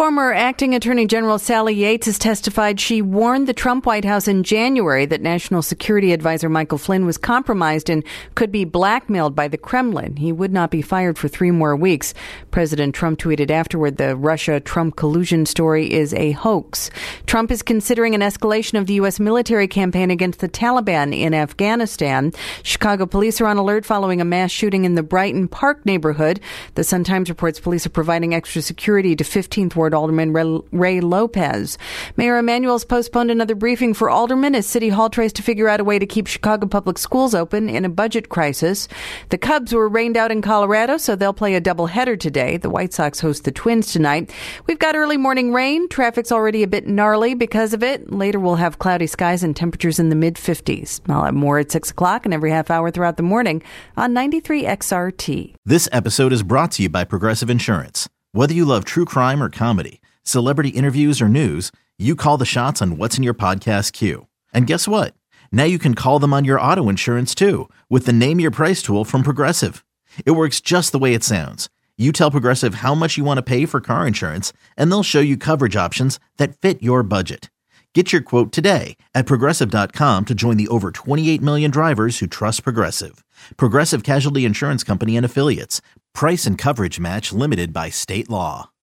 Former acting Attorney General Sally Yates has testified she warned the Trump White House in January that National Security Advisor Michael Flynn was compromised and could be blackmailed by the Kremlin. He would not be fired for 3 more weeks. President Trump tweeted afterward the Russia-Trump collusion story is a hoax. Trump is considering an escalation of the U.S. military campaign against the Taliban in Afghanistan. Chicago police are on alert following a mass shooting in the Brighton Park neighborhood. The Sun-Times reports police are providing extra security to 15th Ward Alderman Ray Lopez. Mayor Emanuel's postponed another briefing for aldermen as City Hall tries to figure out a way to keep Chicago public schools open in a budget crisis. The Cubs were rained out in Colorado, so they'll play a doubleheader today. The White Sox host the Twins tonight. We've got early morning rain. Traffic's already a bit gnarly because of it. Later we'll have cloudy skies and temperatures in the mid-50s. I'll have more at 6 o'clock and every half hour throughout the morning on 93 XRT. This episode is brought to you by Progressive Insurance. Whether you love true crime or comedy, celebrity interviews or news, you call the shots on what's in your podcast queue. And guess what? Now you can call them on your auto insurance too with the Name Your Price tool from Progressive. It works just the way it sounds. You tell Progressive how much you want to pay for car insurance, and they'll show you coverage options that fit your budget. Get your quote today at Progressive.com to join the over 28 million drivers who trust Progressive. Progressive Casualty Insurance Company and Affiliates. Price and coverage match limited by state law.